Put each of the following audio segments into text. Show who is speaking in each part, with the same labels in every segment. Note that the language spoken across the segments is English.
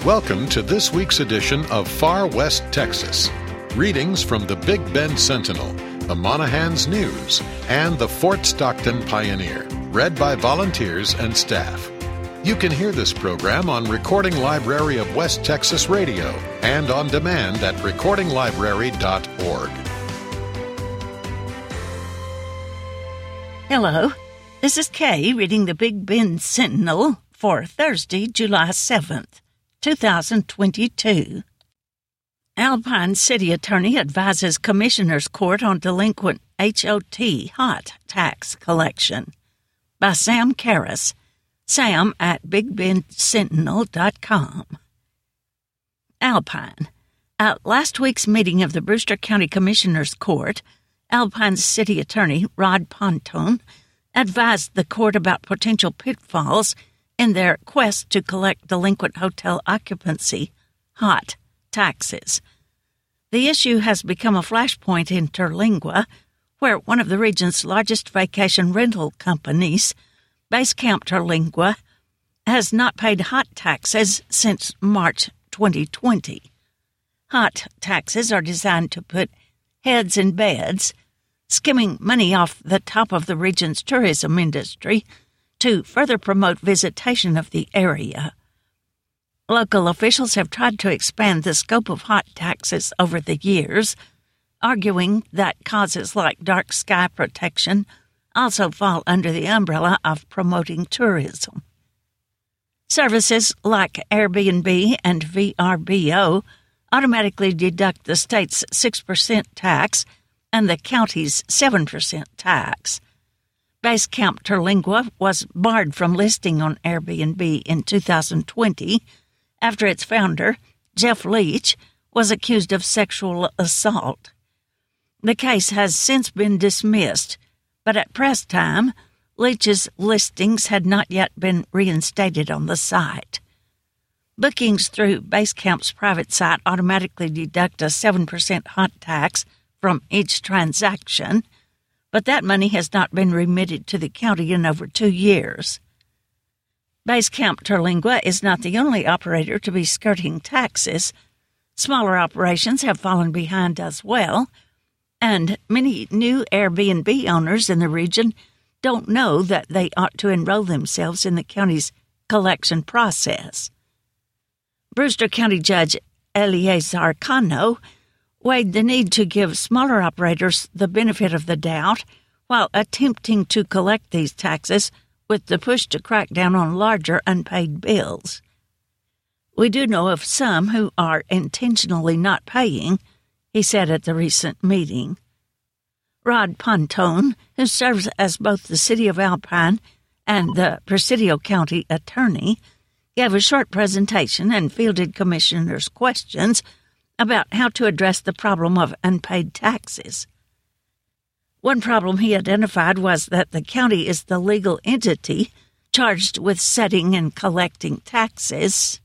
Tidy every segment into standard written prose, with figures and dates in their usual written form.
Speaker 1: Welcome to this week's edition of Far West Texas. Readings from the Big Bend Sentinel, the Monahans News, and the Fort Stockton Pioneer, read by volunteers and staff. You can hear this program on Recording Library of West Texas Radio and on demand at recordinglibrary.org.
Speaker 2: Hello, this is Kay reading the Big Bend Sentinel for Thursday, July 7th, 2022. Alpine City Attorney advises Commissioner's Court on delinquent hot tax collection by Sam Karras. Sam at BigBendSentinel.com. Alpine. At last week's meeting of the Brewster County Commissioner's Court, Alpine's City Attorney, Rod Pontone, advised the court about potential pitfalls in their quest to collect delinquent hotel occupancy, hot taxes. The issue has become a flashpoint in Terlingua, where one of the region's largest vacation rental companies, Basecamp Terlingua, has not paid hot taxes since March 2020. Hot taxes are designed to put heads in beds, skimming money off the top of the region's tourism industry to further promote visitation of the area. Local officials have tried to expand the scope of hot taxes over the years, arguing that causes like dark sky protection also fall under the umbrella of promoting tourism. Services like Airbnb and VRBO automatically deduct the state's 6% tax and the county's 7% tax. Basecamp Terlingua was barred from listing on Airbnb in 2020 after its founder, Jeff Leach, was accused of sexual assault. The case has since been dismissed, but at press time, Leach's listings had not yet been reinstated on the site. Bookings through Basecamp's private site automatically deduct a 7% hot tax from each transaction, but that money has not been remitted to the county in over 2 years. Basecamp Terlingua is not the only operator to be skirting taxes. Smaller operations have fallen behind as well, and many new Airbnb owners in the region don't know that they ought to enroll themselves in the county's collection process. Brewster County Judge Eleazar Cano weighed the need to give smaller operators the benefit of the doubt while attempting to collect these taxes with the push to crack down on larger unpaid bills. We do know of some who are intentionally not paying, he said at the recent meeting. Rod Pontone, who serves as both the City of Alpine and the Presidio County Attorney, gave a short presentation and fielded commissioners' questions about how to address the problem of unpaid taxes. One problem he identified was that the county is the legal entity charged with setting and collecting taxes,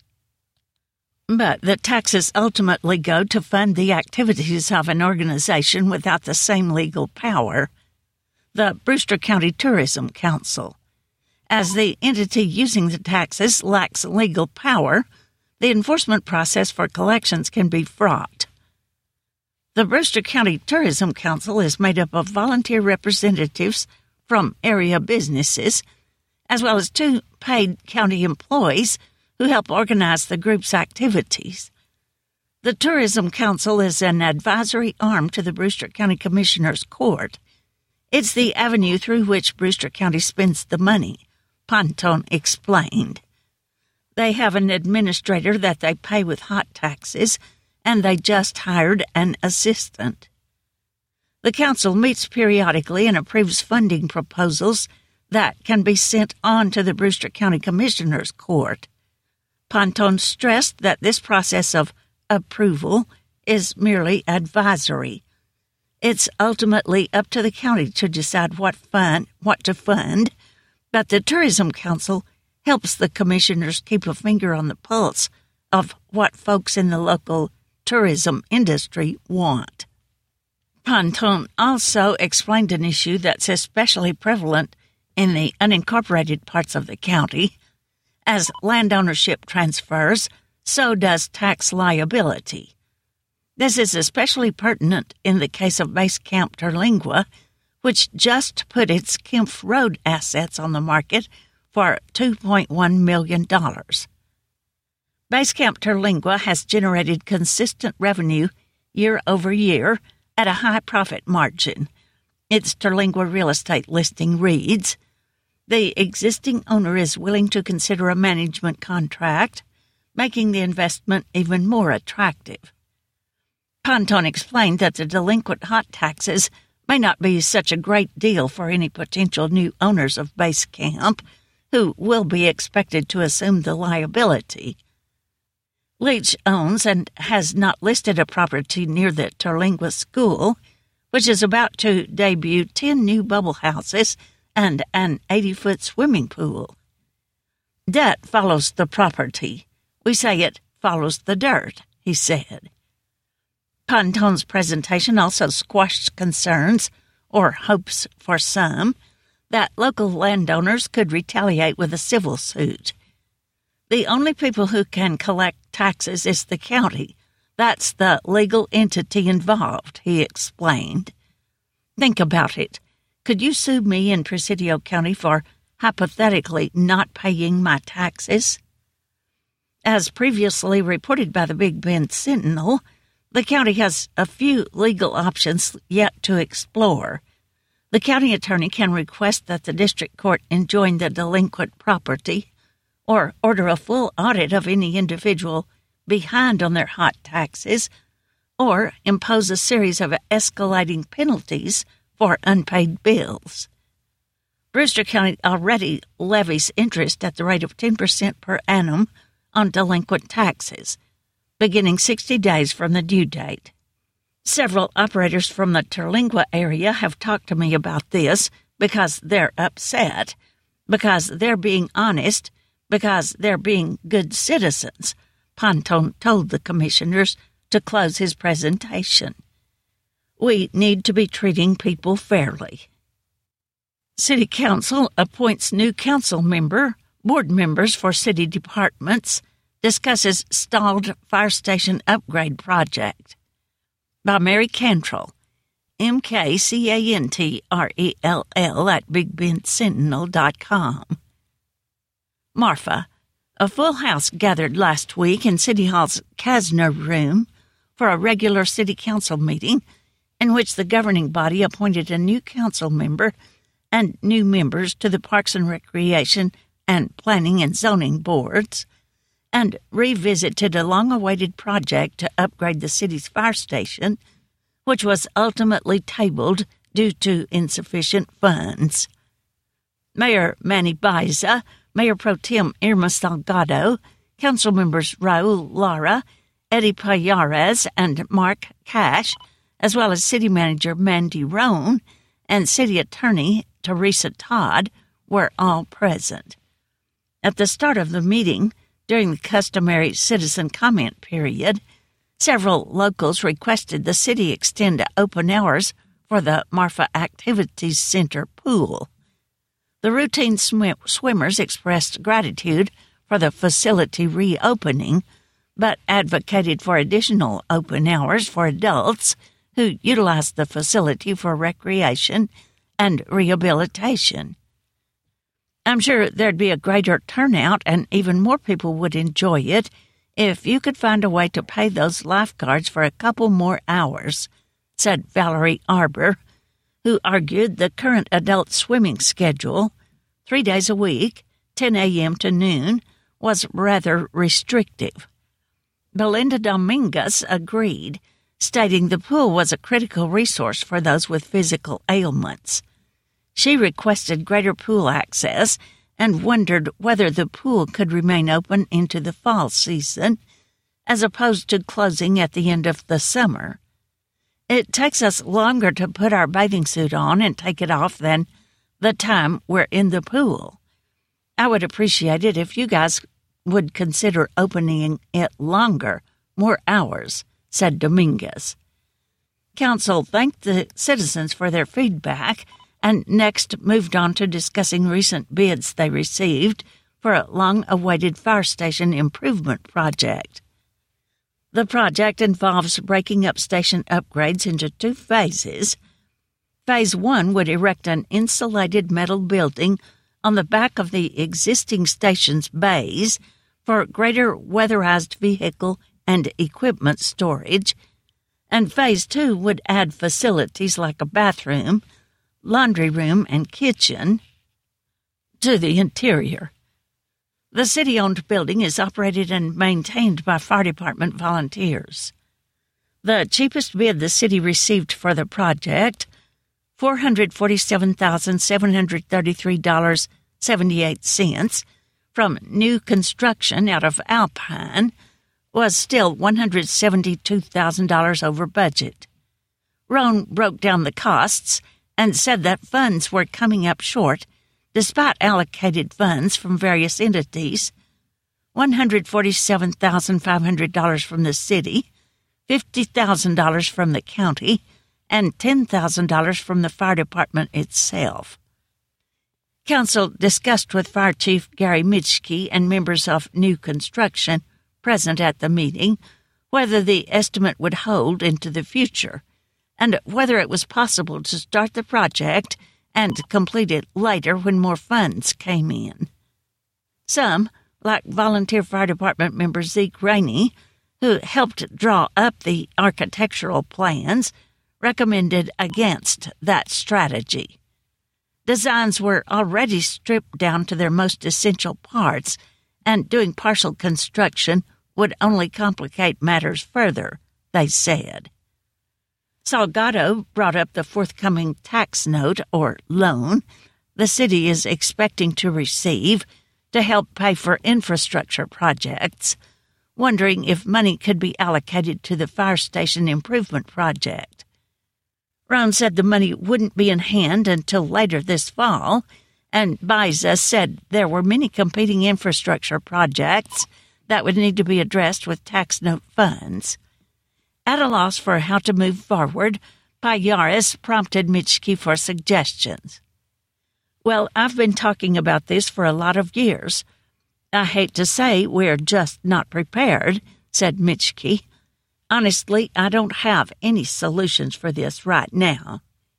Speaker 2: but the taxes ultimately go to fund the activities of an organization without the same legal power, the Brewster County Tourism Council. As the entity using the taxes lacks legal power, the enforcement process for collections can be fraught. The Brewster County Tourism Council is made up of volunteer representatives from area businesses, as well as 2 paid county employees who help organize the group's activities. The Tourism Council is an advisory arm to the Brewster County Commissioner's Court. It's the avenue through which Brewster County spends the money, Pontone explained. They have an administrator that they pay with hot taxes, and they just hired an assistant. The council meets periodically and approves funding proposals that can be sent on to the Brewster County Commissioner's Court. Pontone stressed that this process of approval is merely advisory. It's ultimately up to the county to decide what to fund, but the Tourism Council helps the commissioners keep a finger on the pulse of what folks in the local tourism industry want. Pontone also explained an issue that's especially prevalent in the unincorporated parts of the county. As land ownership transfers, so does tax liability. This is especially pertinent in the case of Base Camp Terlingua, which just put its Kempf Road assets on the market for $2.1 million. Base Camp Terlingua has generated consistent revenue year over year at a high profit margin. Its Terlingua real estate listing reads, "The existing owner is willing to consider a management contract, making the investment even more attractive." Ponton explained that the delinquent hot taxes may not be such a great deal for any potential new owners of Base Camp, who will be expected to assume the liability. Leach owns and has not listed a property near the Terlingua School, which is about to debut 10 new bubble houses and an 80-foot swimming pool. Debt follows the property. We say it follows the dirt, he said. Ponton's presentation also squashed concerns, or hopes for some, that local landowners could retaliate with a civil suit. The only people who can collect taxes is the county. That's the legal entity involved, he explained. Think about it. Could you sue me in Presidio County for hypothetically not paying my taxes? As previously reported by the Big Bend Sentinel, the county has a few legal options yet to explore. The county attorney can request that the district court enjoin the delinquent property or order a full audit of any individual behind on their hot taxes or impose a series of escalating penalties for unpaid bills. Brewster County already levies interest at the rate of 10% per annum on delinquent taxes, beginning 60 days from the due date. Several operators from the Terlingua area have talked to me about this because they're upset, because they're being honest, because they're being good citizens, Ponton told the commissioners to close his presentation. We need to be treating people fairly. City Council appoints new council board members for city departments, discusses stalled fire station upgrade project. By Mary Cantrell, MKCANTRELL at BigBendSentinel.com. Marfa, a full house gathered last week in City Hall's Kasner Room for a regular city council meeting in which the governing body appointed a new council member and new members to the Parks and Recreation and Planning and Zoning boards, and revisited a long-awaited project to upgrade the city's fire station, which was ultimately tabled due to insufficient funds. Mayor Manny Baiza, Mayor Pro Tem Irma Salgado, council members Raul Lara, Eddie Payares, and Mark Cash, as well as city manager Mandy Roan and city attorney Teresa Todd, were all present. At the start of the meeting, during the customary citizen comment period, several locals requested the city extend open hours for the Marfa Activities Center pool. The routine swimmers expressed gratitude for the facility reopening, but advocated for additional open hours for adults who utilize the facility for recreation and rehabilitation. I'm sure there'd be a greater turnout and even more people would enjoy it if you could find a way to pay those lifeguards for a couple more hours, said Valerie Arbor, who argued the current adult swimming schedule, 3 days a week, 10 a.m. to noon, was rather restrictive. Belinda Dominguez agreed, stating the pool was a critical resource for those with physical ailments. She requested greater pool access and wondered whether the pool could remain open into the fall season, as opposed to closing at the end of the summer. It takes us longer to put our bathing suit on and take it off than the time we're in the pool. I would appreciate it if you guys would consider opening it longer, more hours, said Dominguez. Council thanked the citizens for their feedback and next moved on to discussing recent bids they received for a long-awaited fire station improvement project. The project involves breaking up station upgrades into 2 phases. Phase 1 would erect an insulated metal building on the back of the existing station's bays for greater weatherized vehicle and equipment storage, and Phase 2 would add facilities like a bathroom, laundry room, and kitchen to the interior. The city-owned building is operated and maintained by fire department volunteers. The cheapest bid the city received for the project, $447,733.78 from new construction out of Alpine, was still $172,000 over budget. Roan broke down the costs and said that funds were coming up short despite allocated funds from various entities, $147,500 from the city, $50,000 from the county, and $10,000 from the fire department itself. Council discussed with Fire Chief Gary Mitschke and members of New Construction present at the meeting whether the estimate would hold into the future and whether it was possible to start the project and complete it later when more funds came in. Some, like volunteer fire department member Zeke Rainey, who helped draw up the architectural plans, recommended against that strategy. Designs were already stripped down to their most essential parts, and doing partial construction would only complicate matters further, they said. Salgado brought up the forthcoming tax note, or loan, the city is expecting to receive to help pay for infrastructure projects, wondering if money could be allocated to the fire station improvement project. Roan said the money wouldn't be in hand until later this fall, and Biza said there were many competing infrastructure projects that would need to be addressed with tax note funds. At a loss for how to move forward, Payares prompted Mitschke for suggestions. Well, I've been talking about this for a lot of years. I hate to say we're just not prepared, said Mitschke. Honestly, I don't have any solutions for this right now.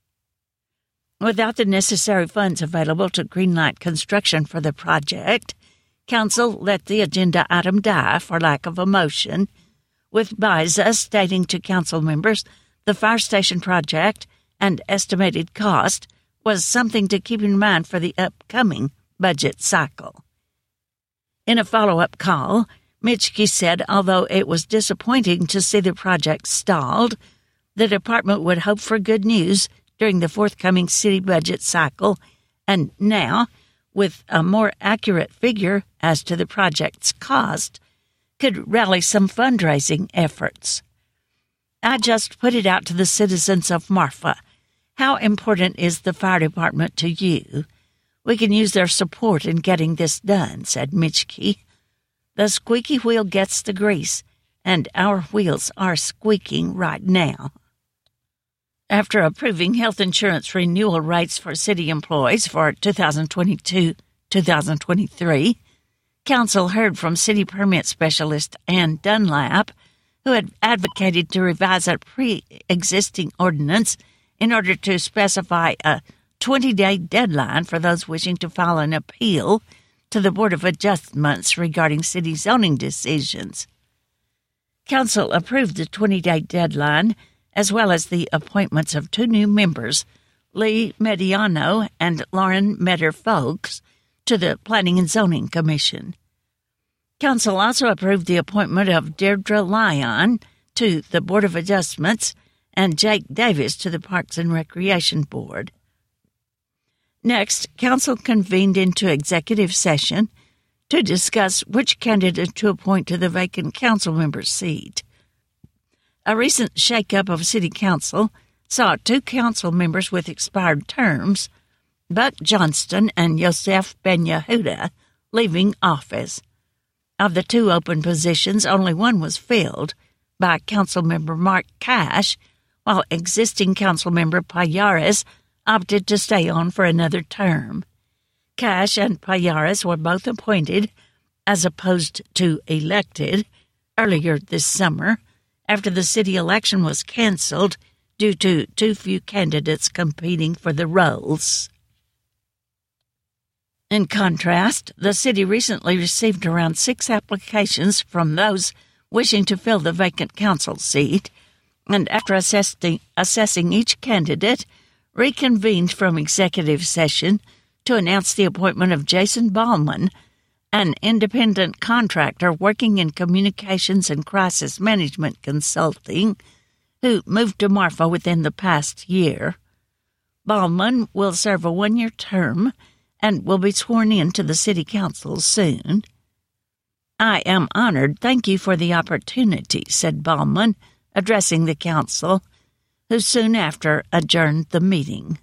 Speaker 2: Without the necessary funds available to greenlight construction for the project, Council let the agenda item die for lack of a motion, with Biza stating to Council members the fire station project and estimated cost was something to keep in mind for the upcoming budget cycle. In a follow-up call, Mitschke said although it was disappointing to see the project stalled, the department would hope for good news during the forthcoming city budget cycle, and now, with a more accurate figure as to the project's cost, could rally some fundraising efforts. I just put it out to the citizens of Marfa. How important is the fire department to you? We can use their support in getting this done, said Mitschke. The squeaky wheel gets the grease, and our wheels are squeaking right now. After approving health insurance renewal rates for city employees for 2022-2023, Council heard from city permit specialist Ann Dunlap, who had advocated to revise a pre-existing ordinance in order to specify a 20-day deadline for those wishing to file an appeal to the Board of Adjustments regarding city zoning decisions. Council approved the 20-day deadline, as well as the appointments of 2 new members, Lee Mediano and Lauren Metter-Folks, to the Planning and Zoning Commission. Council also approved the appointment of Deirdre Lyon to the Board of Adjustments and Jake Davis to the Parks and Recreation Board. Next, Council convened into executive session to discuss which candidate to appoint to the vacant council member seat. A recent shake-up of City Council saw 2 council members with expired terms, Buck Johnston and Yosef Ben Yehuda, leaving office. Of the 2 open positions, only one was filled by Councilmember Mark Cash, while existing Councilmember Payares opted to stay on for another term. Cash and Pallares were both appointed, as opposed to elected, earlier this summer, after the city election was canceled due to too few candidates competing for the roles. In contrast, the city recently received around 6 applications from those wishing to fill the vacant council seat, and after assessing each candidate, reconvened from executive session to announce the appointment of Jason Ballman, an independent contractor working in communications and crisis management consulting, who moved to Marfa within the past year. Ballman will serve a 1-year term and will be sworn in to the city council soon. "I am honored. Thank you for the opportunity," said Ballman, addressing the council, who soon after adjourned the meeting.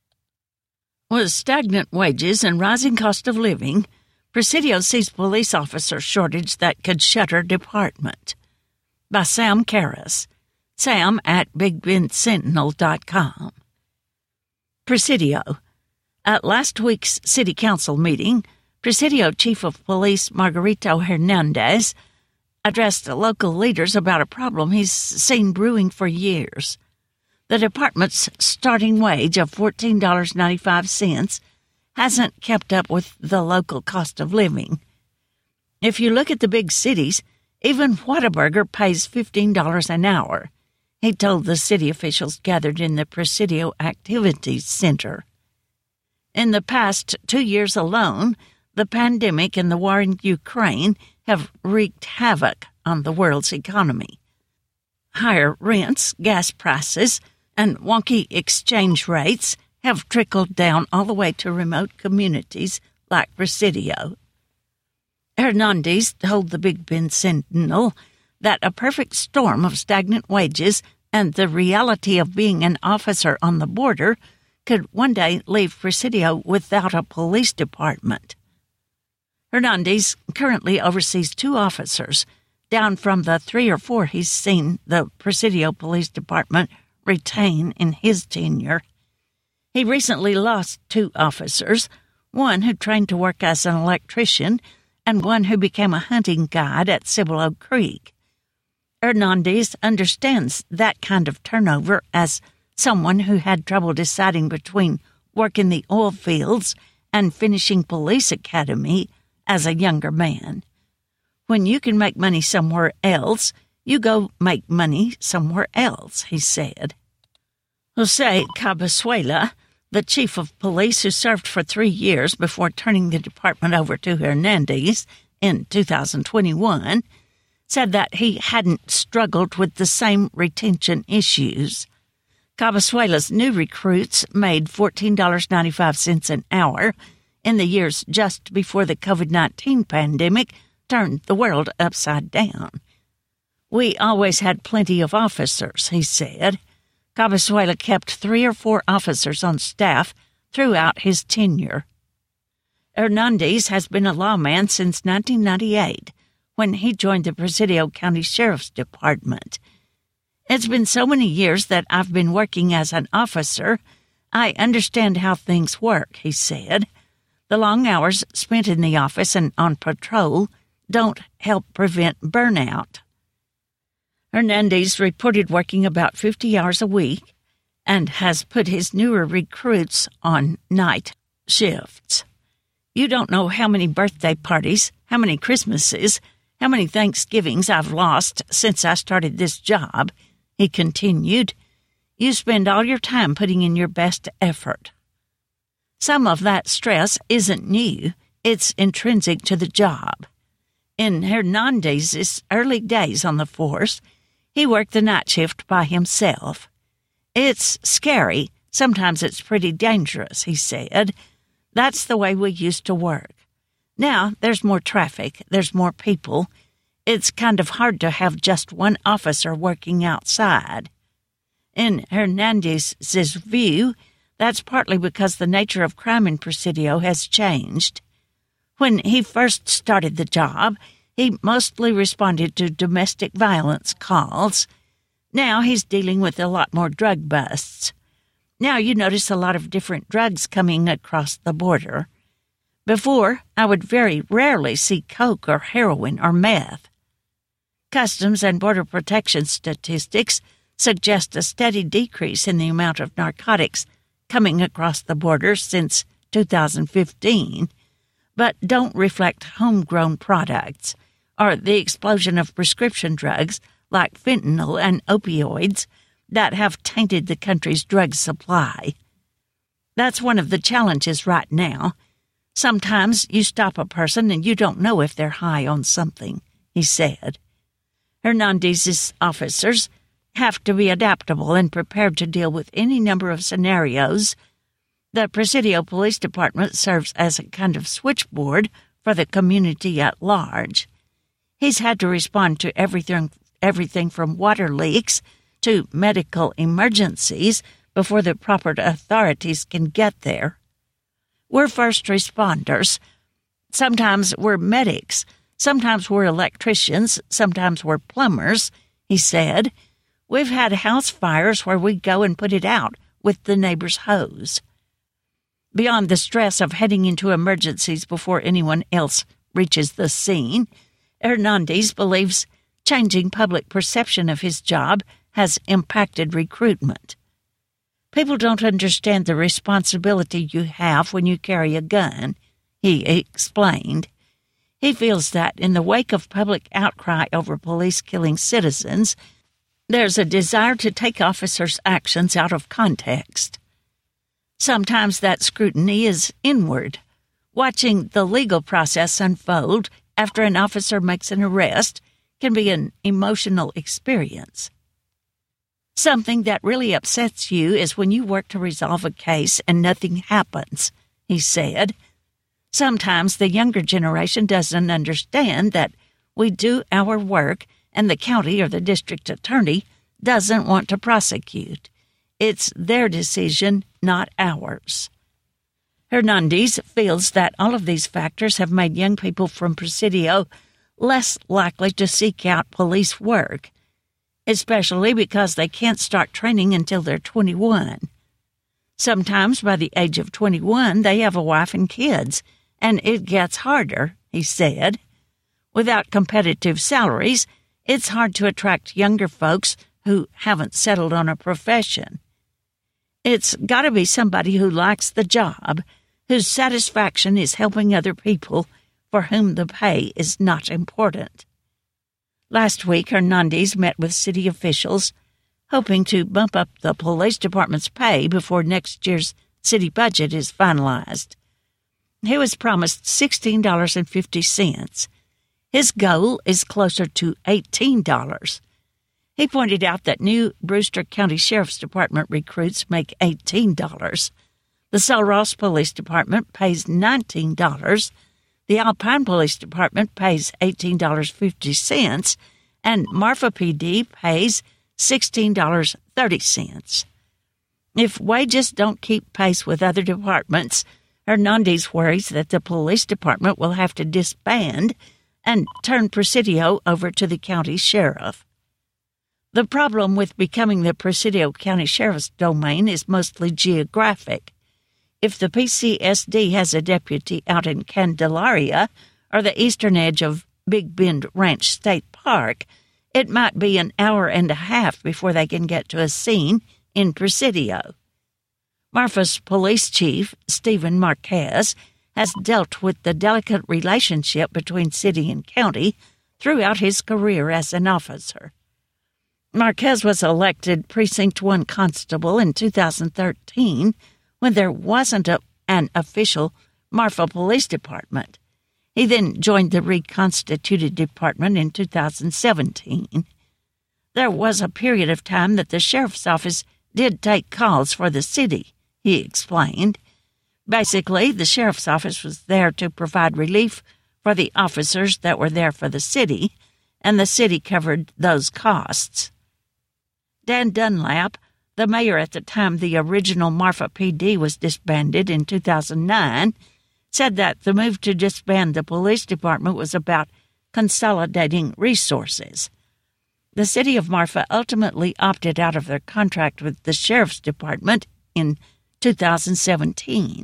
Speaker 2: With stagnant wages and rising cost of living, Presidio sees police officer shortage that could shutter department. By Sam Karras. Sam at BigBendSentinel.com. Presidio. At last week's City Council meeting, Presidio Chief of Police Margarito Hernandez addressed local leaders about a problem he's seen brewing for years. The department's starting wage of $14.95 hasn't kept up with the local cost of living. If you look at the big cities, even Whataburger pays $15 an hour, he told the city officials gathered in the Presidio Activities Center. In the past 2 years alone, the pandemic and the war in Ukraine have wreaked havoc on the world's economy. Higher rents, gas prices, and wonky exchange rates have trickled down all the way to remote communities like Presidio. Hernandez told the Big Bend Sentinel that a perfect storm of stagnant wages and the reality of being an officer on the border could one day leave Presidio without a police department. Hernandez currently oversees 2 officers, down from the 3 or 4 he's seen the Presidio Police Department retain in his tenure. He recently lost 2 officers, one who trained to work as an electrician and one who became a hunting guide at Cibolo Creek. Hernandez understands that kind of turnover as someone who had trouble deciding between work in the oil fields and finishing police academy as a younger man. When you can make money somewhere else, you go make money somewhere else, he said. Jose Cabasuela, the chief of police who served for 3 years before turning the department over to Hernandez in 2021, said that he hadn't struggled with the same retention issues. Cabasuela's new recruits made $14.95 an hour in the years just before the COVID-19 pandemic turned the world upside down. "We always had plenty of officers," he said. Cabasuela kept 3 or 4 officers on staff throughout his tenure. Hernandez has been a lawman since 1998, when he joined the Presidio County Sheriff's Department. "It's been so many years that I've been working as an officer, I understand how things work," he said. "The long hours spent in the office and on patrol don't help prevent burnout." Hernandez reported working about 50 hours a week and has put his newer recruits on night shifts. "You don't know how many birthday parties, how many Christmases, how many Thanksgivings I've lost since I started this job," he continued. "You spend all your time putting in your best effort." Some of that stress isn't new. It's intrinsic to the job. In Hernandez's early days on the force, he worked the night shift by himself. "It's scary. Sometimes it's pretty dangerous," he said. "That's the way we used to work. Now there's more traffic, there's more people. It's kind of hard to have just one officer working outside." In Hernandez's view, that's partly because the nature of crime in Presidio has changed. When he first started the job, he mostly responded to domestic violence calls. Now he's dealing with a lot more drug busts. Now you notice a lot of different drugs coming across the border. Before, I would very rarely see coke or heroin or meth. Customs and Border Protection statistics suggest a steady decrease in the amount of narcotics coming across the border since 2015, but don't reflect homegrown products or the explosion of prescription drugs like fentanyl and opioids that have tainted the country's drug supply. That's one of the challenges right now. Sometimes you stop a person and you don't know if they're high on something, he said. Hernandez's officers have to be adaptable and prepared to deal with any number of scenarios. The Presidio Police Department serves as a kind of switchboard for the community at large. He's had to respond to everything from water leaks to medical emergencies before the proper authorities can get there. We're first responders. Sometimes we're medics. Sometimes we're electricians. Sometimes we're plumbers, he said. We've had house fires where we go and put it out with the neighbor's hose. Beyond the stress of heading into emergencies before anyone else reaches the scene, Hernandez believes changing public perception of his job has impacted recruitment. People don't understand the responsibility you have when you carry a gun, he explained. He feels that in the wake of public outcry over police killing citizens, there's a desire to take officers' actions out of context. Sometimes that scrutiny is inward. Watching the legal process unfold after an officer makes an arrest can be an emotional experience. Something that really upsets you is when you work to resolve a case and nothing happens, he said. Sometimes the younger generation doesn't understand that we do our work and the county or the district attorney doesn't want to prosecute. It's their decision, not ours. Hernandez feels that all of these factors have made young people from Presidio less likely to seek out police work, especially because they can't start training until they're 21. Sometimes by the age of 21, they have a wife and kids, and it gets harder, he said. Without competitive salaries, it's hard to attract younger folks who haven't settled on a profession. It's got to be somebody who likes the job, whose satisfaction is helping other people for whom the pay is not important. Last week, Hernandez met with city officials, hoping to bump up the police department's pay before next year's city budget is finalized. He was promised $16.50. His goal is closer to $18. He pointed out that new Brewster County Sheriff's Department recruits make $18. The Sul Ross Police Department pays $19. The Alpine Police Department pays $18.50, and Marfa PD pays $16.30. If wages don't keep pace with other departments, Hernandez worries that the police department will have to disband and turn Presidio over to the county sheriff. The problem with becoming the Presidio County Sheriff's domain is mostly geographic. If the PCSD has a deputy out in Candelaria or the eastern edge of Big Bend Ranch State Park, it might be an hour and a half before they can get to a scene in Presidio. Marfa's police chief, Stephen Marquez, has dealt with the delicate relationship between city and county throughout his career as an officer. Marquez was elected Precinct 1 Constable in 2013 when there wasn't an official Marfa Police Department. He then joined the reconstituted department in 2017. There was a period of time that the sheriff's office did take calls for the city, he explained. Basically, the sheriff's office was there to provide relief for the officers that were there for the city, and the city covered those costs. Dan Dunlap, the mayor at the time the original Marfa PD was disbanded in 2009, said that the move to disband the police department was about consolidating resources. The city of Marfa ultimately opted out of their contract with the sheriff's department in 2017,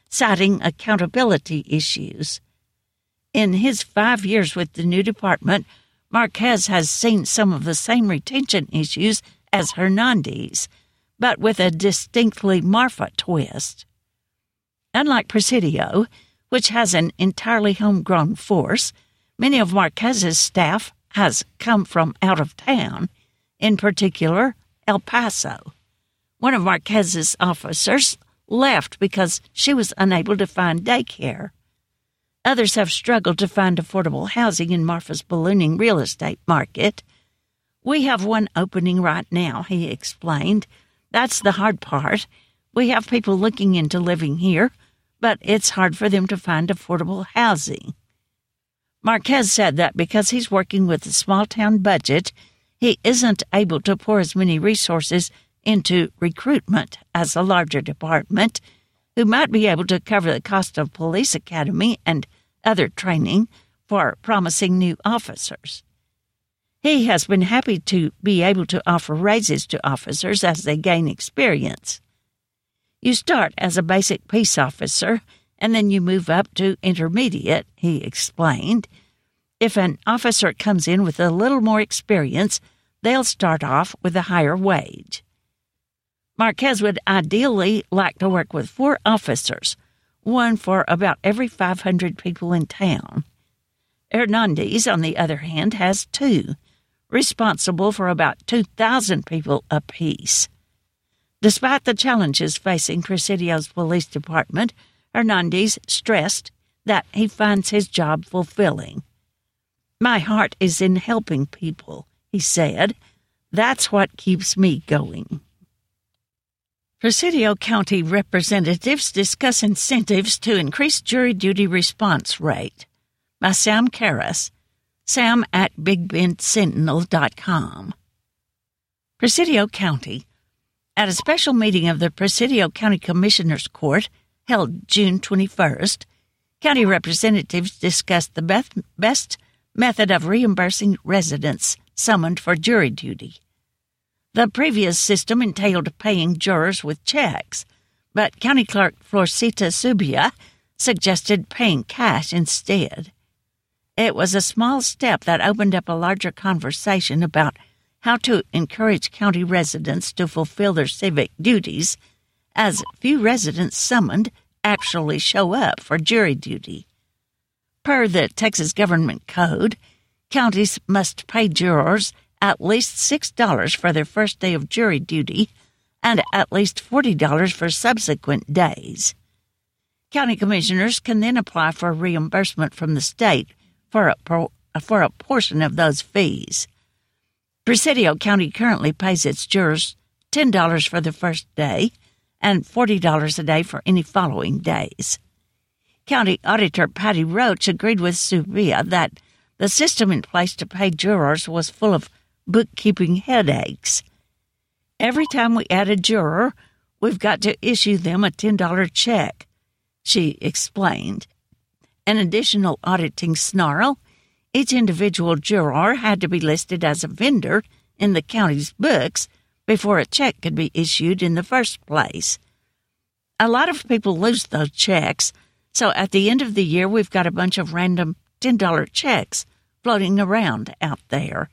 Speaker 2: citing accountability issues. In his 5 years with the new department, Marquez has seen some of the same retention issues as Hernandez, but with a distinctly Marfa twist. Unlike Presidio, which has an entirely homegrown force, many of Marquez's staff has come from out of town, in particular El Paso. One of Marquez's officers left because she was unable to find daycare. Others have struggled to find affordable housing in Marfa's ballooning real estate market. "We have one opening right now," he explained. "That's the hard part. We have people looking into living here, but it's hard for them to find affordable housing." Marquez said that because he's working with a small-town budget, he isn't able to pour as many resources into recruitment as a larger department, who might be able to cover the cost of police academy and other training for promising new officers. He has been happy to be able to offer raises to officers as they gain experience. "You start as a basic peace officer, and then you move up to intermediate," he explained. "If an officer comes in with a little more experience, they'll start off with a higher wage." Marquez would ideally like to work with 4 officers, one for about every 500 people in town. Hernandez, on the other hand, has 2, responsible for about 2,000 people apiece. Despite the challenges facing Presidio's police department, Hernandez stressed that he finds his job fulfilling. "My heart is in helping people," he said. "That's what keeps me going." Presidio County representatives discuss incentives to increase jury duty response rate. By Sam Karras, Sam at BigBendSentinel.com. Presidio County. At a special meeting of the Presidio County Commissioners Court held June 21st, county representatives discussed the best method of reimbursing residents summoned for jury duty. The previous system entailed paying jurors with checks, but County Clerk Florcita Subia suggested paying cash instead. It was a small step that opened up a larger conversation about how to encourage county residents to fulfill their civic duties, as few residents summoned actually show up for jury duty. Per the Texas Government Code, counties must pay jurors at least $6 for their first day of jury duty and at least $40 for subsequent days. County commissioners can then apply for reimbursement from the state for a portion of those fees. Presidio County currently pays its jurors $10 for the first day and $40 a day for any following days. County Auditor Patty Roach agreed with Subia that the system in place to pay jurors was full of bookkeeping headaches. "Every time we add a juror, we've got to issue them a $10 check," she explained. An additional auditing snarl: each individual juror had to be listed as a vendor in the county's books before a check could be issued in the first place. A lot of people lose those checks, so at the end of the year we've got a bunch of random $10 checks floating around out there.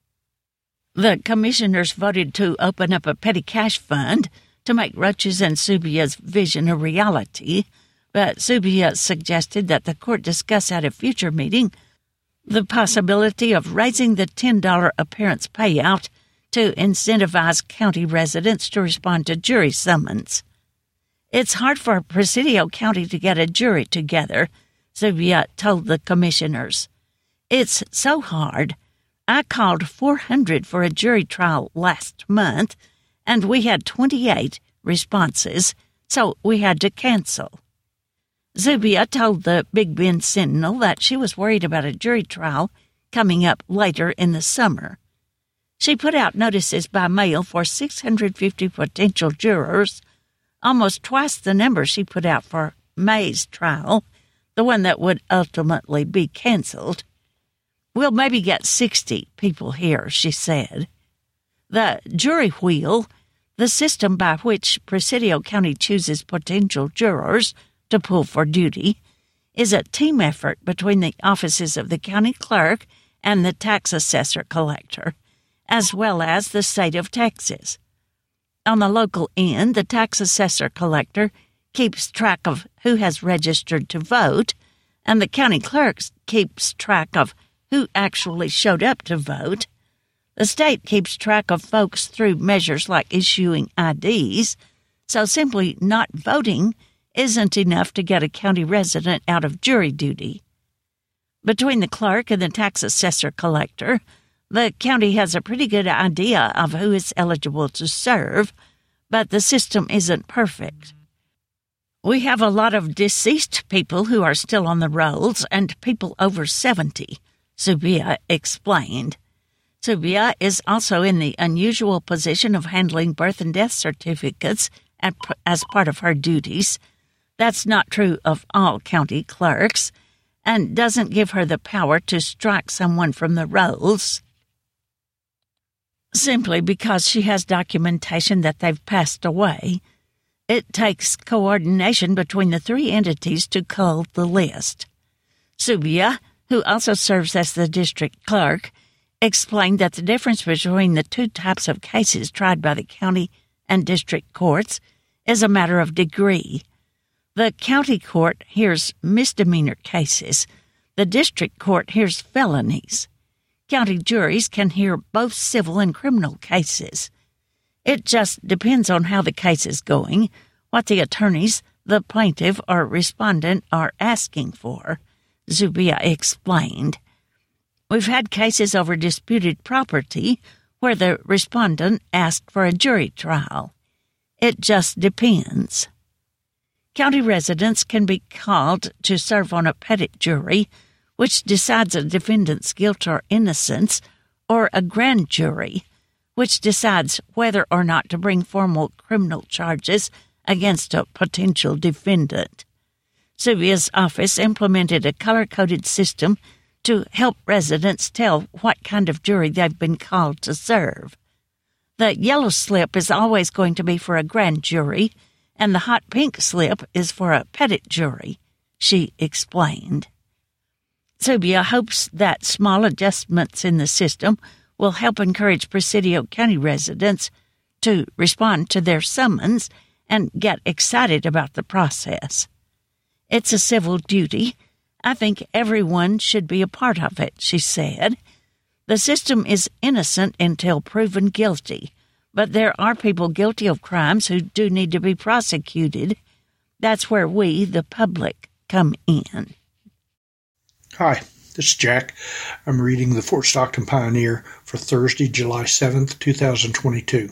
Speaker 2: The commissioners voted to open up a petty cash fund to make Roach's and Subia's vision a reality, but Subia suggested that the court discuss at a future meeting the possibility of raising the $10 appearance payout to incentivize county residents to respond to jury summons. "It's hard for Presidio County to get a jury together," Subia told the commissioners. "It's so hard. I called 400 for a jury trial last month, and we had 28 responses, so we had to cancel." Subia told the Big Bend Sentinel that she was worried about a jury trial coming up later in the summer. She put out notices by mail for 650 potential jurors, almost twice the number she put out for May's trial, the one that would ultimately be canceled. "We'll maybe get 60 people here," she said. The jury wheel, the system by which Presidio County chooses potential jurors to pull for duty is a team effort between the offices of the county clerk and the tax assessor collector, as well as the state of Texas. On the local end, the tax assessor collector keeps track of who has registered to vote, and the county clerk keeps track of who actually showed up to vote. The state keeps track of folks through measures like issuing IDs, so simply not voting isn't enough to get a county resident out of jury duty. Between the clerk and the tax assessor collector, the county has a pretty good idea of who is eligible to serve, but the system isn't perfect. We have a lot of deceased people who are still on the rolls and people over 70, Subia explained. Subia is also in the unusual position of handling birth and death certificates as part of her duties. That's not true of all county clerks, and doesn't give her the power to strike someone from the rolls simply because she has documentation that they've passed away. It takes coordination between the three entities to cull the list. Subia, who also serves as the district clerk, explained that the difference between the two types of cases tried by the county and district courts is a matter of degree. The county court hears misdemeanor cases. The district court hears felonies. County juries can hear both civil and criminal cases. It just depends on how the case is going, what the attorneys, the plaintiff, or respondent are asking for, Zubia explained. We've had cases over disputed property where the respondent asked for a jury trial. It just depends. County residents can be called to serve on a petit jury, which decides a defendant's guilt or innocence, or a grand jury, which decides whether or not to bring formal criminal charges against a potential defendant. Subia's office implemented a color-coded system to help residents tell what kind of jury they've been called to serve. The yellow slip is always going to be for a grand jury, and the hot pink slip is for a petit jury, she explained. Subia hopes that small adjustments in the system will help encourage Presidio County residents to respond to their summons and get excited about the process. It's a civil duty. I think everyone should be a part of it, she said. The system is innocent until proven guilty, but there are people guilty of crimes who do need to be prosecuted. That's where we, the public, come in.
Speaker 3: Hi, this is Jack. I'm reading the Fort Stockton Pioneer for Thursday, July 7th, 2022.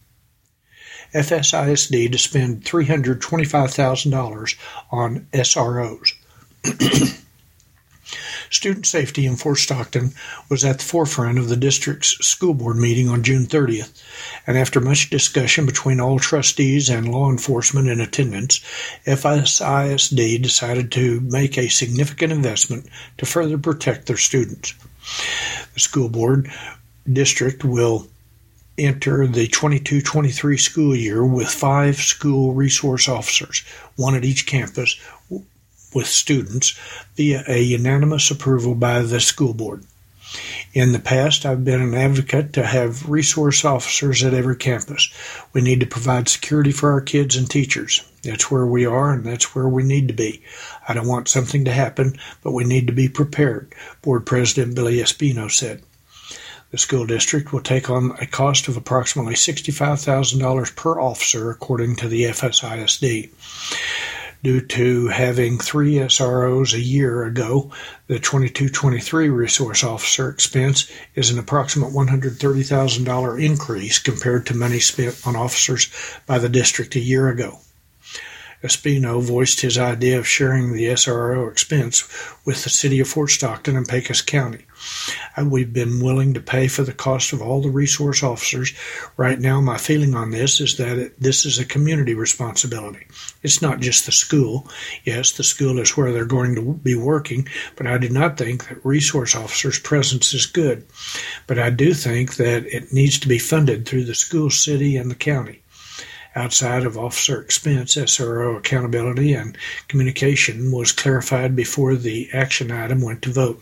Speaker 3: FSISD to spend $325,000 on SROs. Student safety in Fort Stockton was at the forefront of the district's school board meeting on June 30th, and after much discussion between all trustees and law enforcement in attendance, FSISD decided to make a significant investment to further protect their students. The school board district will enter the 22-23 school year with 5 school resource officers, one at each campus, with students via a unanimous approval by the school board. In the past, I've been an advocate to have resource officers at every campus. We need to provide security for our kids and teachers. That's where we are, and that's where we need to be. I don't want something to happen, but we need to be prepared, Board President Billy Espino said. The school district will take on a cost of approximately $65,000 per officer, according to the FSISD. Due to having 3 SROs a year ago, the 22-23 resource officer expense is an approximate $130,000 increase compared to money spent on officers by the district a year ago. Espino voiced his idea of sharing the SRO expense with the city of Fort Stockton and Pecos County. We've been willing to pay for the cost of all the resource officers. Right now, my feeling on this is that this is a community responsibility. It's not just the school. Yes, the school is where they're going to be working, but I do not think that resource officers' presence is good. But I do think that it needs to be funded through the school, city, and the county. outside of officer expense. SRO accountability and communication was clarified before the action item went to vote.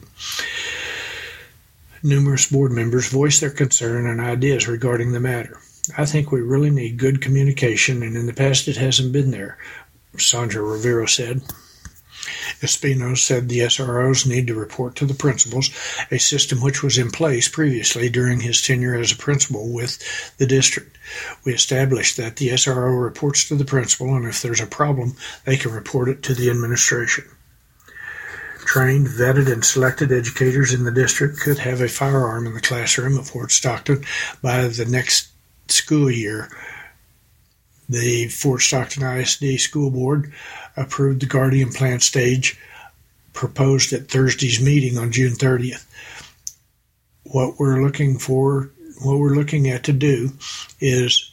Speaker 3: Numerous board members voiced their concern and ideas regarding the matter. I think we really need good communication, and in the past it hasn't been there, Sandra Rivera said. Espino said the SROs need to report to the principals, a system which was in place previously during his tenure as a principal with the district. We established that the SRO reports to the principal, and if there's a problem, they can report it to the administration. Trained, vetted, and selected educators in the district could have a firearm in the classroom at Fort Stockton by the next school year. The Fort Stockton ISD School Board approved the Guardian Plan stage proposed at Thursday's meeting on June 30th. What we're looking at to do is,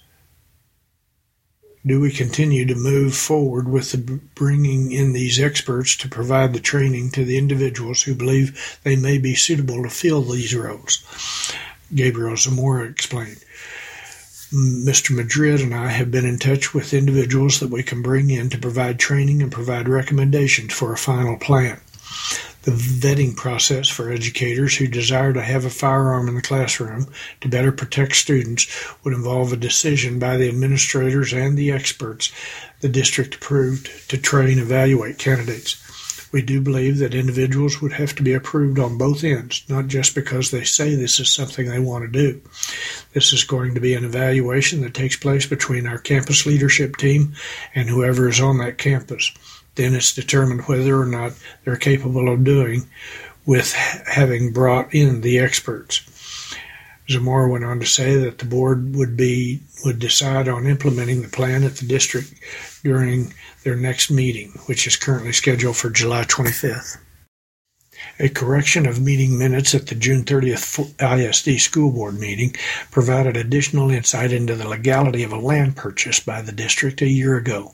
Speaker 3: do we continue to move forward with bringing in these experts to provide the training to the individuals who believe they may be suitable to fill these roles? Gabriel Zamora explained. Mr. Madrid and I have been in touch with individuals that we can bring in to provide training and provide recommendations for a final plan. The vetting process for educators who desire to have a firearm in the classroom to better protect students would involve a decision by the administrators and the experts the district approved to train and evaluate candidates. We do believe that individuals would have to be approved on both ends, not just because they say this is something they want to do. This is going to be an evaluation that takes place between our campus leadership team and whoever is on that campus. Then it's determined whether or not they're capable of doing with having brought in the experts. Zamora went on to say that the board would decide on implementing the plan at the district during their next meeting, which is currently scheduled for July 25th. A correction of meeting minutes at the June 30th ISD School Board meeting provided additional insight into the legality of a land purchase by the district a year ago.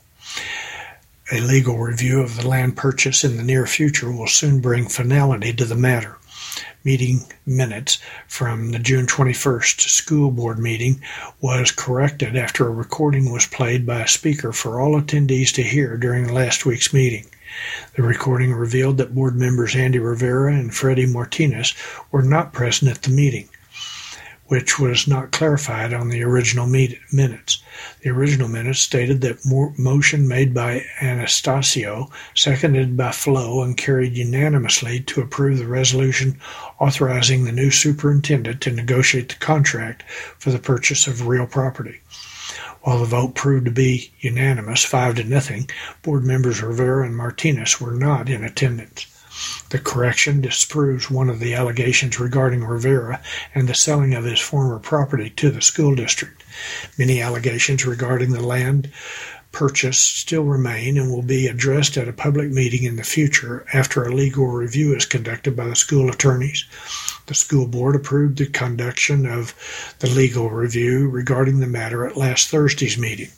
Speaker 3: A legal review of the land purchase in the near future will soon bring finality to the matter. Meeting minutes from the June 21st school board meeting was corrected after a recording was played by a speaker for all attendees to hear during last week's meeting. The recording revealed that board members Andy Rivera and Freddie Martinez were not present at the meeting, which was not clarified on the original minutes. The original minutes stated that motion made by Anastasio, seconded by Flo, and carried unanimously to approve the resolution authorizing the new superintendent to negotiate the contract for the purchase of real property. While the vote proved to be unanimous, 5-0, board members Rivera and Martinez were not in attendance. The correction disproves one of the allegations regarding Rivera and the selling of his former property to the school district. Many allegations regarding the land purchase still remain and will be addressed at a public meeting in the future after a legal review is conducted by the school attorneys. The school board approved the conduction of the legal review regarding the matter at last Thursday's meeting.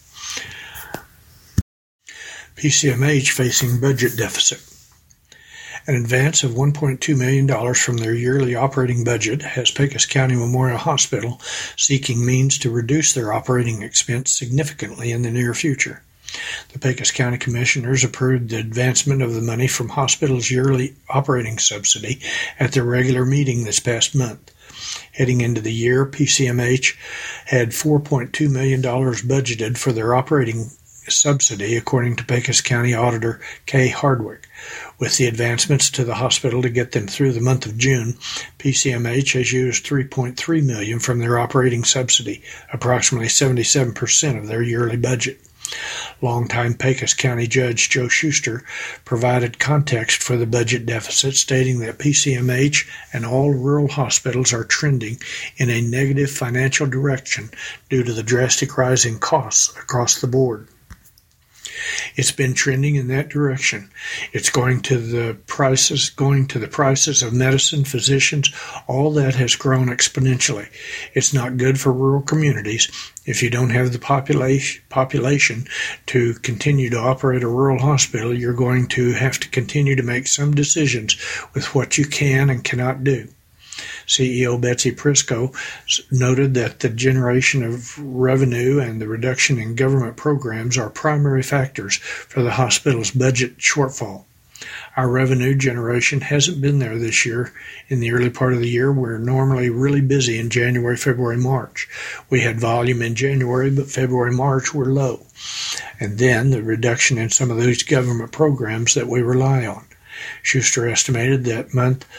Speaker 3: PCMH facing budget deficit. An advance of $1.2 million from their yearly operating budget has Pecos County Memorial Hospital seeking means to reduce their operating expense significantly in the near future. The Pecos County Commissioners approved the advancement of the money from hospital's yearly operating subsidy at their regular meeting this past month. Heading into the year, PCMH had $4.2 million budgeted for their operating subsidy, according to Pecos County Auditor Kay Hardwick. With the advancements to the hospital to get them through the month of June, PCMH has used $3.3 million from their operating subsidy, approximately 77% of their yearly budget. Longtime Pecos County Judge Joe Schuster provided context for the budget deficit, stating that PCMH and all rural hospitals are trending in a negative financial direction due to the drastic rise in costs across the board. It's been trending in that direction. It's going to the prices of medicine, physicians, all that has grown exponentially. It's not good for rural communities. If you don't have the population to continue to operate a rural hospital, you're going to have to continue to make some decisions with what you can and cannot do. CEO Betsy Prisco noted that the generation of revenue and the reduction in government programs are primary factors for the hospital's budget shortfall. Our revenue generation hasn't been there this year. In the early part of the year, we're normally really busy in January, February, March. We had volume in January, but February, March were low. And then the reduction in some of those government programs that we rely on. Schuster estimated that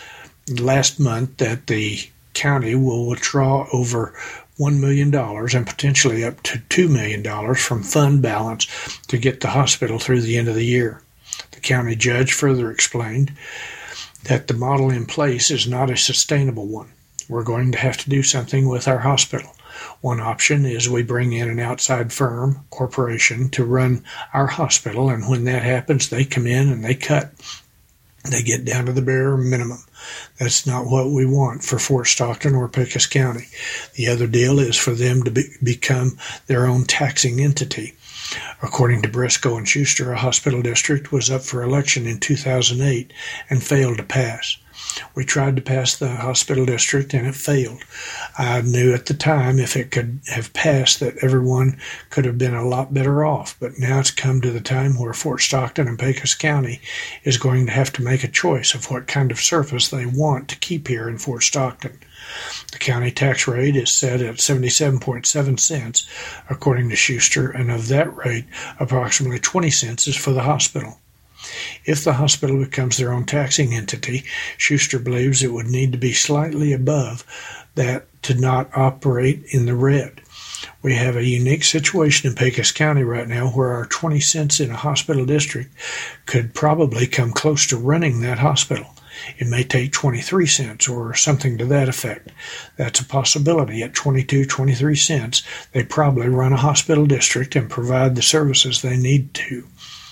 Speaker 3: last month that the county will withdraw over $1 million and potentially up to $2 million from fund balance to get the hospital through the end of the year. The county judge further explained that the model in place is not a sustainable one. We're going to have to do something with our hospital. One option is we bring in an outside firm, corporation, to run our hospital, and when that happens, they come in and they cut. They get down to the bare minimum. That's not what we want for Fort Stockton or Pecos County. The other deal is for them to become their own taxing entity. According to Briscoe and Schuster, a hospital district was up for election in 2008 and failed to pass. We tried to pass the hospital district and it failed. I knew at the time if it could have passed that everyone could have been a lot better off, but now it's come to the time where Fort Stockton and Pecos County is going to have to make a choice of what kind of service they want to keep here in Fort Stockton. The county tax rate is set at 77.7 cents, according to Schuster, and of that rate, approximately 20 cents is for the hospital. If the hospital becomes their own taxing entity, Schuster believes it would need to be slightly above that to not operate in the red. We have a unique situation in Pecos County right now where our 20 cents in a hospital district could probably come close to running that hospital. It may take 23 cents or something to that effect. That's a possibility. At 22, 23 cents, they probably run a hospital district and provide the services they need to.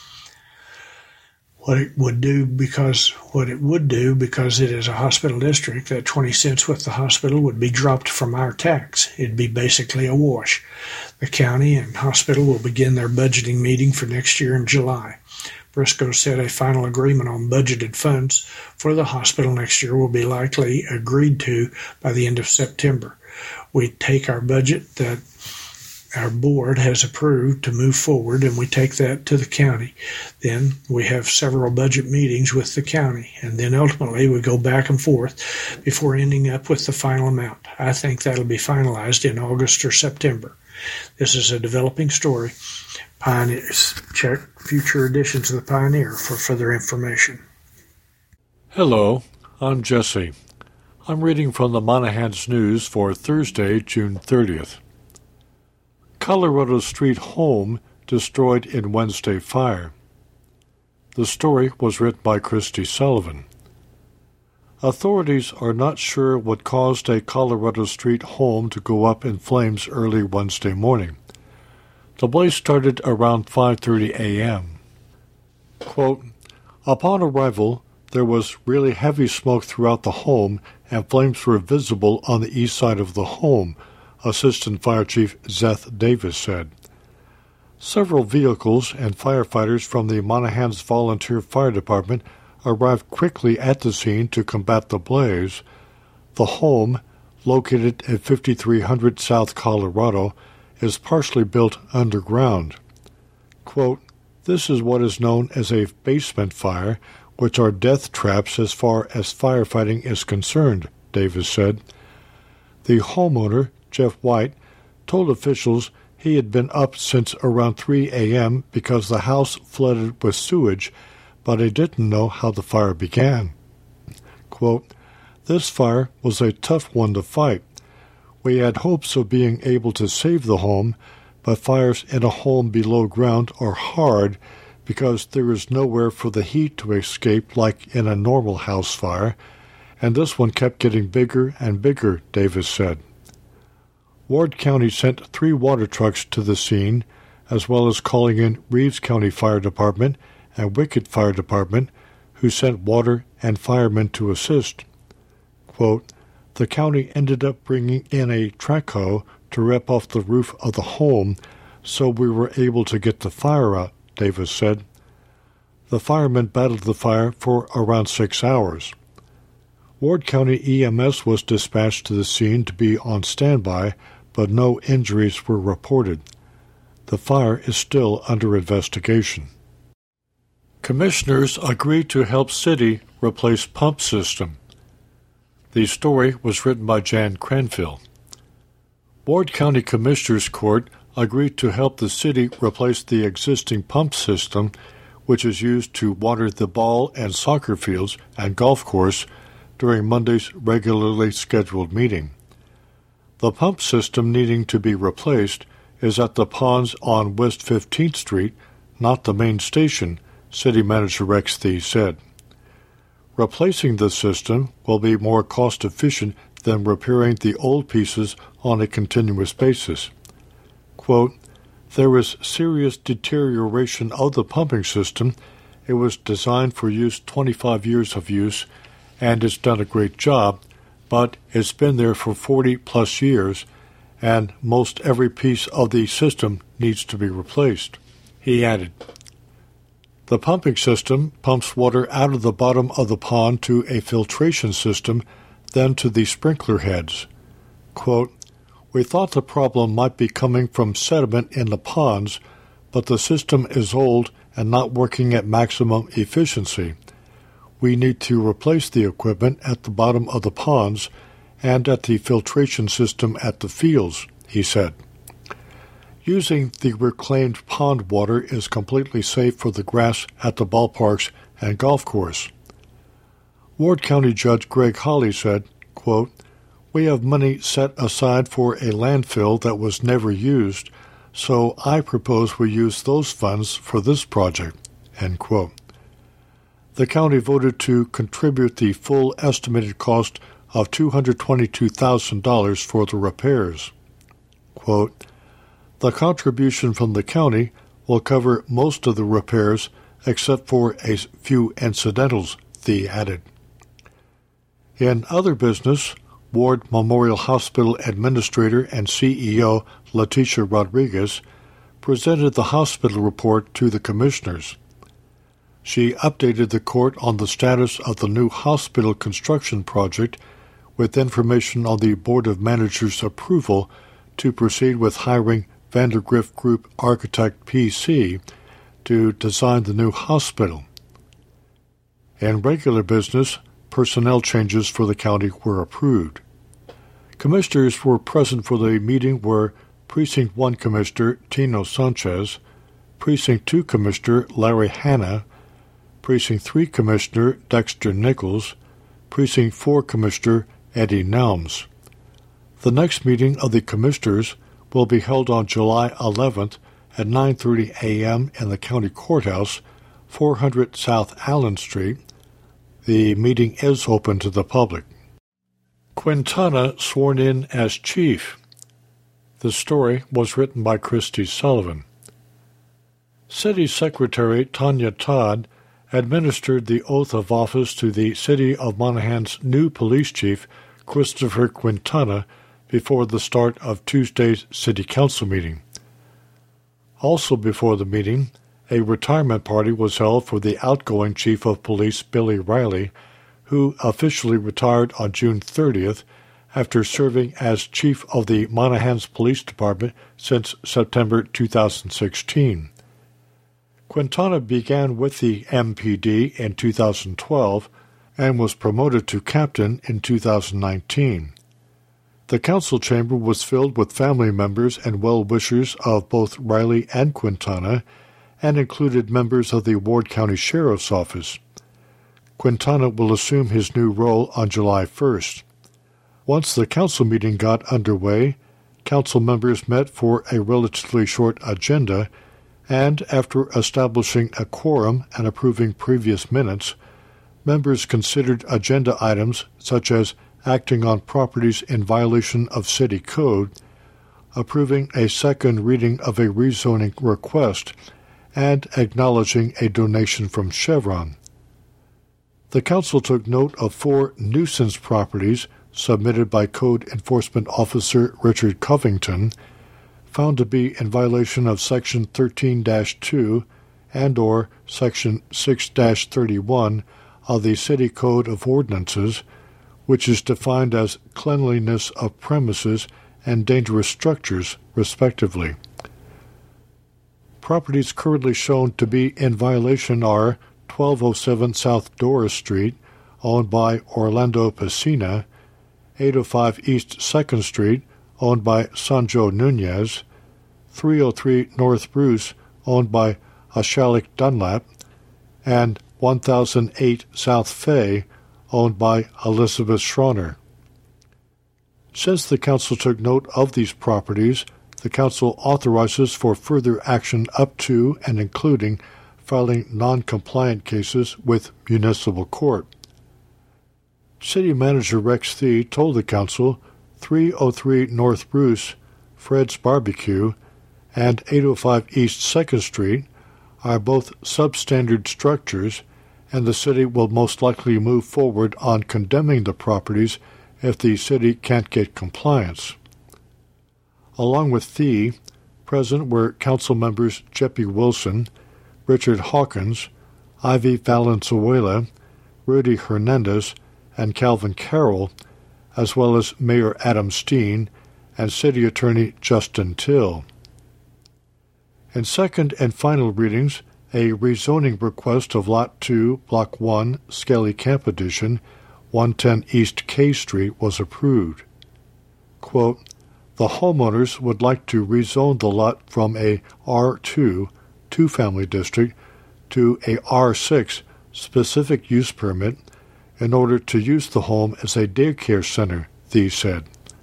Speaker 3: What it would do because it is a hospital district, that 20 cents with the hospital would be dropped from our tax. It'd be basically a wash. The county and hospital will begin their budgeting meeting for next year in July. Briscoe said a final agreement on budgeted funds for the hospital next year will be likely agreed to by the end of September. We take our budget that our board has approved to move forward, and we take that to the county. Then we have several budget meetings with the county, and then ultimately we go back and forth before ending up with the final amount. I think that'll be finalized in August or September. This is a developing story. Pioneers. Check future editions of the Pioneer for further information.
Speaker 4: Hello, I'm Jesse. I'm reading from the Monahans News for Thursday, June 30th. Colorado Street home destroyed in Wednesday fire. The story was written by Christy Sullivan. Authorities are not sure what caused a Colorado Street home to go up in flames early Wednesday morning. The blaze started around 5:30 a.m. Quote, upon arrival, there was really heavy smoke throughout the home and flames were visible on the east side of the home, Assistant Fire Chief Zeth Davis said. Several vehicles and firefighters from the Monahans Volunteer Fire Department arrived quickly at the scene to combat the blaze. The home, located at 5300 South Colorado, is partially built underground. Quote, this is what is known as a basement fire, which are death traps as far as firefighting is concerned, Davis said. The homeowner, Jeff White, told officials he had been up since around 3 a.m. because the house flooded with sewage, but he didn't know how the fire began. Quote, this fire was a tough one to fight. We had hopes of being able to save the home, but fires in a home below ground are hard because there is nowhere for the heat to escape like in a normal house fire, and this one kept getting bigger and bigger, Davis said. Ward County sent 3 water trucks to the scene, as well as calling in Reeves County Fire Department and Wickett Fire Department, who sent water and firemen to assist. Quote, the county ended up bringing in a track hoe to rip off the roof of the home, so we were able to get the fire out, Davis said. The firemen battled the fire for around 6 hours. Ward County EMS was dispatched to the scene to be on standby, but no injuries were reported. The fire is still under investigation. Commissioners agreed to help city replace pump system. The story was written by Jan Cranfield. Ward County Commissioners Court agreed to help the city replace the existing pump system, which is used to water the ball and soccer fields and golf course during Monday's regularly scheduled meeting. The pump system needing to be replaced is at the ponds on West 15th Street, not the main station, City Manager Rex Thie said. Replacing the system will be more cost-efficient than repairing the old pieces on a continuous basis. Quote, "There is serious deterioration of the pumping system. It was designed for use 25 years of use, and it's done a great job, but it's been there for 40-plus years, and most every piece of the system needs to be replaced," he added. The pumping system pumps water out of the bottom of the pond to a filtration system, then to the sprinkler heads. Quote, "We thought the problem might be coming from sediment in the ponds, but the system is old and not working at maximum efficiency. We need to replace the equipment at the bottom of the ponds and at the filtration system at the fields," he said. Using the reclaimed pond water is completely safe for the grass at the ballparks and golf course. Ward County Judge Greg Hawley said, quote, "We have money set aside for a landfill that was never used, so I propose we use those funds for this project," end quote. The county voted to contribute the full estimated cost of $222,000 for the repairs. Quote, "The contribution from the county will cover most of the repairs except for a few incidentals," Thie added. In other business, Ward Memorial Hospital Administrator and CEO Leticia Rodriguez presented the hospital report to the commissioners. She updated the court on the status of the new hospital construction project with information on the Board of Managers' approval to proceed with hiring Vandergrift Group Architect PC to design the new hospital. In regular business, personnel changes for the county were approved. Commissioners were present for the meeting were Precinct 1 Commissioner Tino Sanchez, Precinct 2 Commissioner Larry Hanna, Precinct 3 Commissioner Dexter Nichols, Precinct 4 Commissioner Eddie Nelms. The next meeting of the Commissioners will be held on July 11th at 9:30 a.m. in the County Courthouse, 400 South Allen Street. The meeting is open to the public. Quintana sworn in as chief. The story was written by Christy Sullivan. City Secretary Tanya Todd administered the oath of office to the City of Monaghan's new police chief, Christopher Quintana, before the start of Tuesday's City Council meeting. Also before the meeting, a retirement party was held for the outgoing Chief of Police Billy Riley, who officially retired on June 30th after serving as Chief of the Monaghan's Police Department since September 2016. Quintana began with the MPD in 2012 and was promoted to captain in 2019. The council chamber was filled with family members and well-wishers of both Riley and Quintana, and included members of the Ward County Sheriff's Office. Quintana will assume his new role on July 1st. Once the council meeting got underway, council members met for a relatively short agenda, and after establishing a quorum and approving previous minutes, members considered agenda items such as acting on properties in violation of city code, approving a second reading of a rezoning request, and acknowledging a donation from Chevron. The council took note of 4 nuisance properties submitted by Code Enforcement Officer Richard Covington, found to be in violation of Section 13-2 and or Section 6-31 of the City Code of Ordinances, which is defined as cleanliness of premises and dangerous structures, respectively. Properties currently shown to be in violation are 1207 South Doris Street, owned by Orlando Pacina, 805 East 2nd Street, owned by Sanjo Nunez, 303 North Bruce, owned by Ashalik Dunlap, and 1008 South Fay, owned by Elizabeth Schroner. Since the Council took note of these properties, the Council authorizes for further action up to and including filing non-compliant cases with municipal court. City Manager Rex Thie told the Council 303 North Bruce, Fred's Barbecue, and 805 East 2nd Street are both substandard structures, and the city will most likely move forward on condemning the properties if the city can't get compliance. Along with Thie, present were Council members Jeppy Wilson, Richard Hawkins, Ivy Valenzuela, Rudy Hernandez, and Calvin Carroll, as well as Mayor Adam Steen and City Attorney Justin Till. In second and final readings, a rezoning request of Lot 2, Block 1, Skelly Camp Edition, 110 East K Street was approved. Quote, the homeowners would like to rezone the lot from a R2, two-family district, to a R6, specific use permit, in order to use the home as a daycare center, Thie said.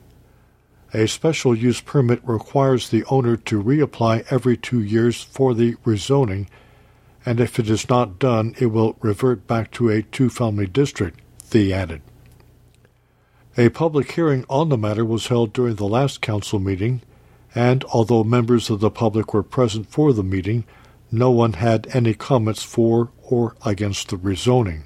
Speaker 4: A special use permit requires the owner to reapply every 2 years for the rezoning, and if it is not done, it will revert back to a two-family district, Thie added. A public hearing on the matter was held during the last council meeting, and although members of the public were present for the meeting, no one had any comments for or against the rezoning.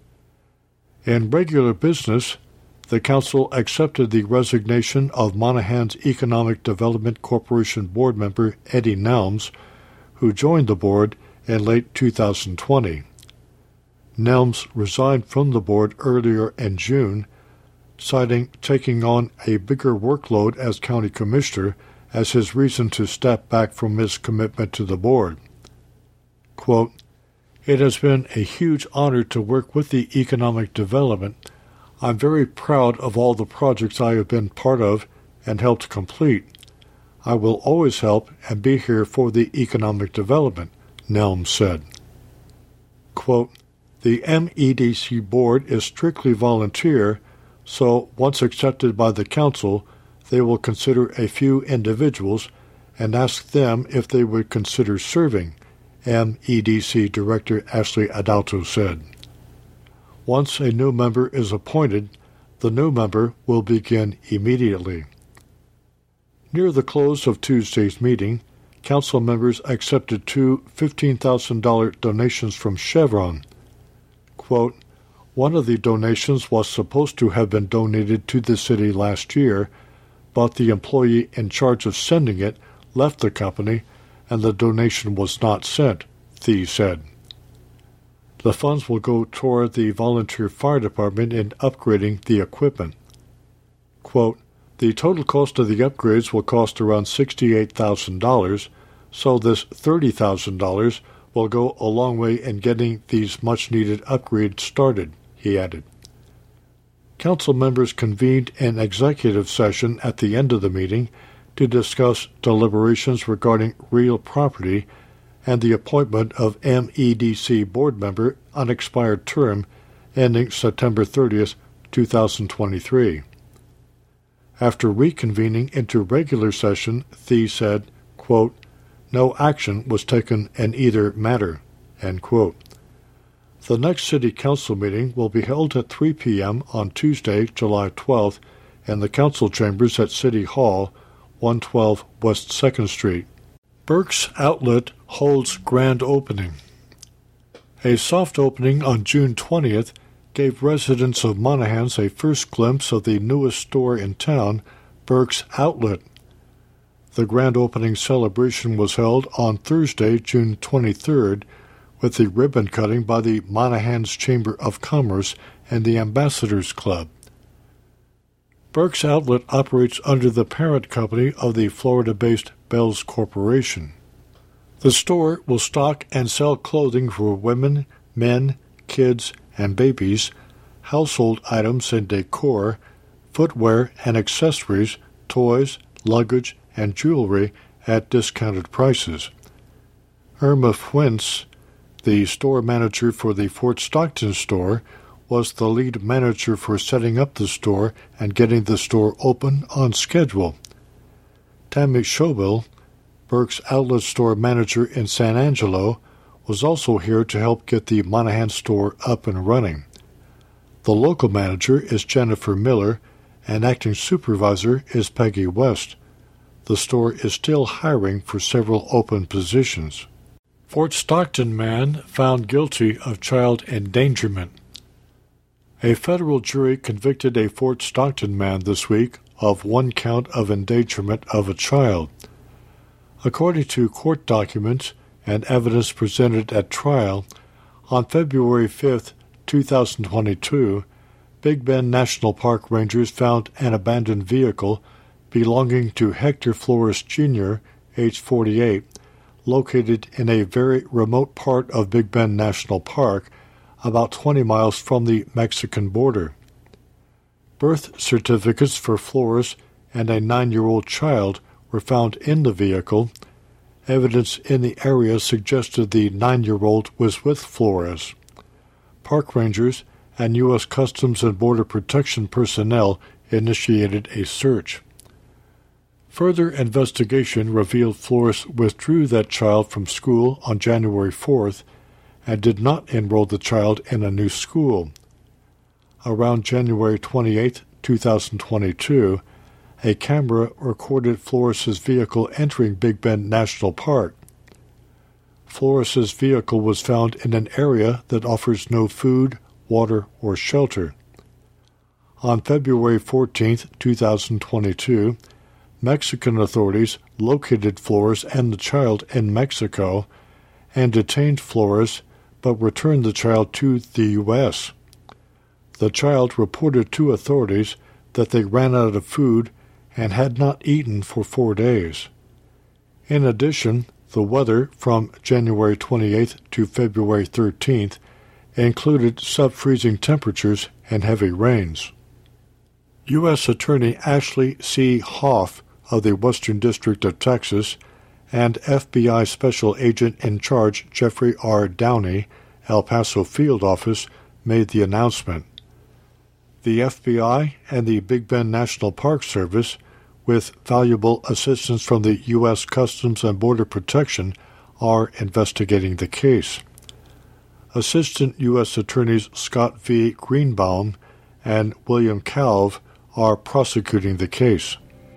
Speaker 4: In regular business, the council accepted the resignation of Monahans Economic Development Corporation board member Eddie Nelms, who joined the board in late 2020. Nelms resigned from the board earlier in June, citing taking on a bigger workload as county commissioner as his reason to step back from his commitment to the board. Quote, it has been a huge honor to work with the economic development. I'm very proud of all the projects I have been part of and helped complete. I will always help and be here for the economic development, Nelms said. Quote, the MEDC board is strictly volunteer, so once accepted by the council, they will consider a few individuals and ask them if they would consider serving, MEDC Director Ashley Adalto said. Once a new member is appointed, the new member will begin immediately. Near the close of Tuesday's meeting, council members accepted two $15,000 donations from Chevron. Quote, one of the donations was supposed to have been donated to the city last year, but the employee in charge of sending it left the company and the donation was not sent, Thie said. The funds will go toward the volunteer fire department in upgrading the equipment. Quote, the total cost of the upgrades will cost around $68,000, so this $30,000 will go a long way in getting these much-needed upgrades started, he added. Council members convened an executive session at the end of the meeting to discuss deliberations regarding real property and the appointment of MEDC board member unexpired term ending September 30th, 2023. After reconvening into regular session, Thie said, quote, no action was taken in either matter, end quote. The next City Council meeting will be held at 3 p.m. on Tuesday, July 12th, in the Council Chambers at City Hall, 112 West 2nd Street. Burke's Outlet holds grand opening. A soft opening on June 20th gave residents of Monahans a first glimpse of the newest store in town, Burke's Outlet. The grand opening celebration was held on Thursday, June 23rd, with the ribbon cutting by the Monahans Chamber of Commerce and the Ambassadors Club. Burke's Outlet operates under the parent company of the Florida-based Bells Corporation. The store will stock and sell clothing for women, men, kids, and babies, household items and decor, footwear and accessories, toys, luggage, and jewelry at discounted prices. Irma Fuentes, the store manager for the Fort Stockton store, was the lead manager for setting up the store and getting the store open on schedule. Tammy Schobel, Burke's Outlet store manager in San Angelo, was also here to help get the Monahan store up and running. The local manager is Jennifer Miller, and acting supervisor is Peggy West. The store is still hiring for several open positions. Fort Stockton man found guilty of child endangerment. A federal jury convicted a Fort Stockton man this week of one count of endangerment of a child. According to court documents and evidence presented at trial, on February 5, 2022, Big Bend National Park rangers found an abandoned vehicle belonging to Hector Flores Jr., age 48, located in a very remote part of Big Bend National Park, about 20 miles from the Mexican border. Birth certificates for Flores and a 9-year-old child were found in the vehicle. Evidence in the area suggested the 9-year-old was with Flores. Park rangers and U.S. Customs and Border Protection personnel initiated a search. Further investigation revealed Flores withdrew that child from school on January 4th and did not enroll the child in a new school. Around January 28, 2022, a camera recorded Flores's vehicle entering Big Bend National Park. Flores's vehicle was found in an area that offers no food, water, or shelter. On February 14, 2022, Mexican authorities located Flores and the child in Mexico and detained Flores, but returned the child to the U.S. The child reported to authorities that they ran out of food and had not eaten for 4 days. In addition, the weather from January 28th to February 13th included sub-freezing temperatures and heavy rains. U.S. Attorney Ashley C. Hoff of the Western District of Texas and FBI Special Agent in Charge Jeffrey R. Downey, El Paso Field Office, made the announcement. The FBI and the Big Bend National Park Service, with valuable assistance from the U.S. Customs and Border Protection, are investigating the case. Assistant U.S. Attorneys Scott V. Greenbaum and William Calve are prosecuting the case.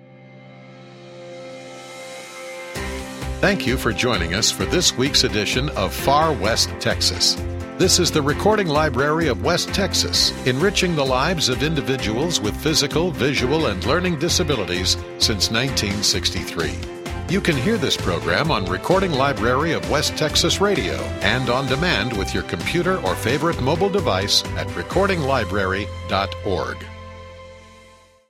Speaker 1: Thank you for joining us for this week's edition of Far West Texas. This is the Recording Library of West Texas, enriching the lives of individuals with physical, visual, and learning disabilities since 1963. You can hear this program on Recording Library of West Texas Radio and on demand with your computer or favorite mobile device at recordinglibrary.org.